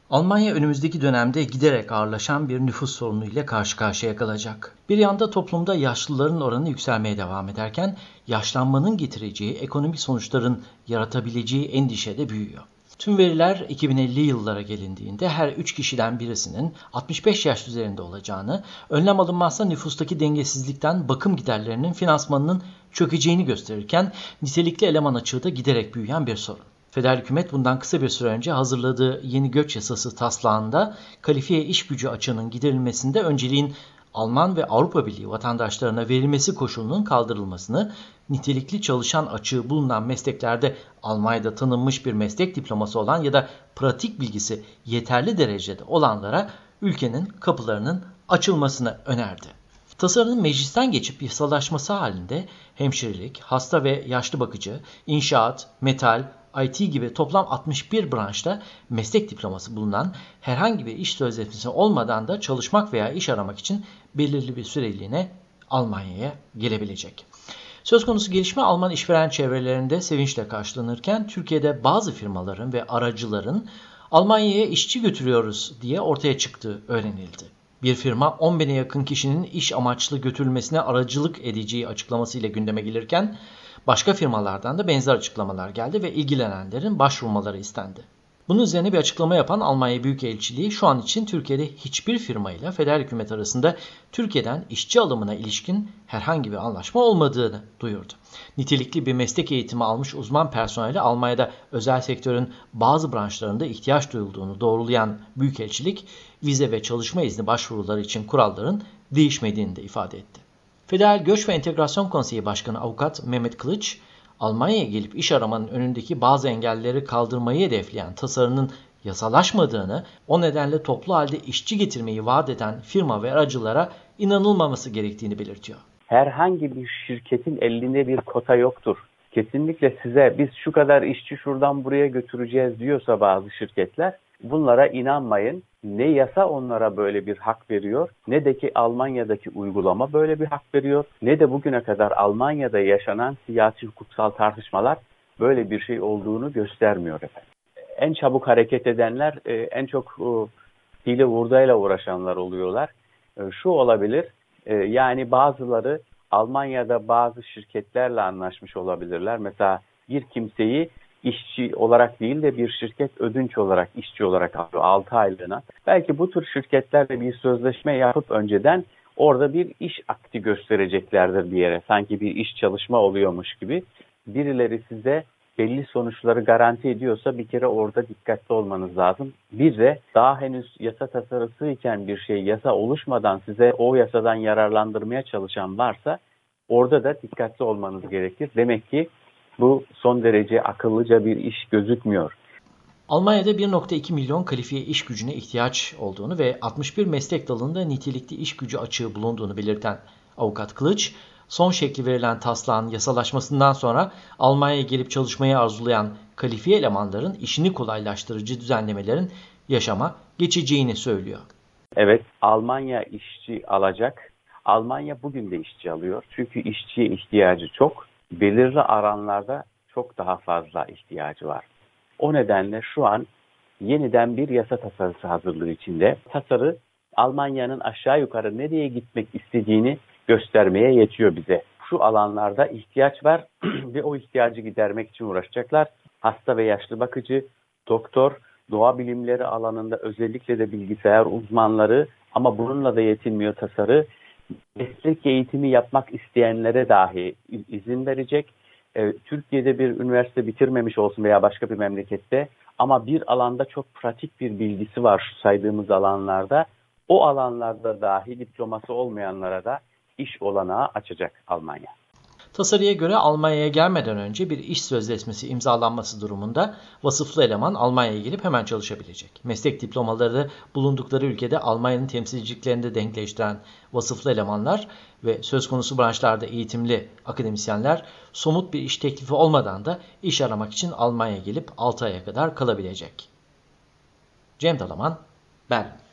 Almanya önümüzdeki dönemde giderek ağırlaşan bir nüfus sorunu ile karşı karşıya kalacak. Bir yanda toplumda yaşlıların oranı yükselmeye devam ederken yaşlanmanın getireceği ekonomik sonuçların yaratabileceği endişe de büyüyor. Tüm veriler 2050 yıllara gelindiğinde her 3 kişiden birisinin 65 yaş üzerinde olacağını, önlem alınmazsa nüfustaki dengesizlikten bakım giderlerinin finansmanının çökeceğini gösterirken nitelikli eleman açığı da giderek büyüyen bir sorun. Federal hükümet bundan kısa bir süre önce hazırladığı yeni göç yasası taslağında kalifiye iş gücü açığının giderilmesinde önceliğin Alman ve Avrupa Birliği vatandaşlarına verilmesi koşulunun kaldırılmasını, nitelikli çalışan açığı bulunan mesleklerde Almanya'da tanınmış bir meslek diploması olan ya da pratik bilgisi yeterli derecede olanlara ülkenin kapılarının açılmasını önerdi. Tasarının meclisten geçip yasalaşması halinde hemşirelik, hasta ve yaşlı bakıcı, inşaat, metal, IT gibi toplam 61 branşta meslek diploması bulunan herhangi bir iş sözleşmesi olmadan da çalışmak veya iş aramak için belirli bir süreliğine Almanya'ya gelebilecek. Söz konusu gelişme Alman işveren çevrelerinde sevinçle karşılanırken Türkiye'de bazı firmaların ve aracıların Almanya'ya işçi götürüyoruz diye ortaya çıktığı öğrenildi. Bir firma 10.000'e yakın kişinin iş amaçlı götürülmesine aracılık edeceği açıklamasıyla gündeme gelirken başka firmalardan da benzer açıklamalar geldi ve ilgilenenlerin başvurmaları istendi. Bunun üzerine bir açıklama yapan Almanya Büyükelçiliği şu an için Türkiye'de hiçbir firmayla federal hükümet arasında Türkiye'den işçi alımına ilişkin herhangi bir anlaşma olmadığını duyurdu. Nitelikli bir meslek eğitimi almış uzman personeli Almanya'da özel sektörün bazı branşlarında ihtiyaç duyulduğunu doğrulayan Büyükelçilik, vize ve çalışma izni başvuruları için kuralların değişmediğini de ifade etti. Federal Göç ve Entegrasyon Konseyi Başkanı Avukat Mehmet Kılıç, Almanya'ya gelip iş aramanın önündeki bazı engelleri kaldırmayı hedefleyen tasarının yasalaşmadığını, o nedenle toplu halde işçi getirmeyi vaat eden firma ve aracılara inanılmaması gerektiğini belirtiyor. Herhangi bir şirketin elinde bir kota yoktur. Kesinlikle size biz şu kadar işçi şuradan buraya götüreceğiz diyorsa bazı şirketler, bunlara inanmayın. Ne yasa onlara böyle bir hak veriyor, ne de ki Almanya'daki uygulama böyle bir hak veriyor, ne de bugüne kadar Almanya'da yaşanan siyasi hukuksal tartışmalar böyle bir şey olduğunu göstermiyor efendim. En çabuk hareket edenler, en çok hile hurdayla uğraşanlar oluyorlar. Şu olabilir, yani bazıları Almanya'da bazı şirketlerle anlaşmış olabilirler. Mesela bir kimseyi işçi olarak değil de bir şirket ödünç olarak işçi olarak alıyor 6 aylığına. Belki bu tür şirketlerle bir sözleşme yapıp önceden orada bir iş akti göstereceklerdir bir yere. Sanki bir iş çalışma oluyormuş gibi. Birileri size belli sonuçları garanti ediyorsa bir kere orada dikkatli olmanız lazım. Bir de daha henüz yasa tasarısı iken bir şey yasa oluşmadan size o yasadan yararlandırmaya çalışan varsa orada da dikkatli olmanız gerekir. Demek ki bu son derece akıllıca bir iş gözükmüyor. Almanya'da 1.2 milyon kalifiye iş gücüne ihtiyaç olduğunu ve 61 meslek dalında nitelikli iş gücü açığı bulunduğunu belirten Avukat Kılıç, son şekli verilen taslağın yasalaşmasından sonra Almanya'ya gelip çalışmayı arzulayan kalifiye elemanların işini kolaylaştırıcı düzenlemelerin yaşama geçeceğini söylüyor. Evet, Almanya işçi alacak. Almanya bugün de işçi alıyor. Çünkü işçiye ihtiyacı çok. Belirli alanlarda çok daha fazla ihtiyacı var. O nedenle şu an yeniden bir yasa tasarısı hazırlığı içinde. Tasarı Almanya'nın aşağı yukarı nereye gitmek istediğini göstermeye yetiyor bize. Şu alanlarda ihtiyaç var ve o ihtiyacı gidermek için uğraşacaklar. Hasta ve yaşlı bakıcı, doktor, doğa bilimleri alanında özellikle de bilgisayar uzmanları ama bununla da yetinmiyor tasarı. Meslek eğitimi yapmak isteyenlere dahi izin verecek. Türkiye'de bir üniversite bitirmemiş olsun veya başka bir memlekette ama bir alanda çok pratik bir bilgisi var şu saydığımız alanlarda. O alanlarda dahi diploması olmayanlara da iş olanağı açacak Almanya. Tasarıya göre Almanya'ya gelmeden önce bir iş sözleşmesi imzalanması durumunda vasıflı eleman Almanya'ya gelip hemen çalışabilecek. Meslek diplomaları bulundukları ülkede Almanya'nın temsilciliklerinde denkleştiren vasıflı elemanlar ve söz konusu branşlarda eğitimli akademisyenler somut bir iş teklifi olmadan da iş aramak için Almanya'ya gelip 6 aya kadar kalabilecek. Cem Dalaman, Berlin.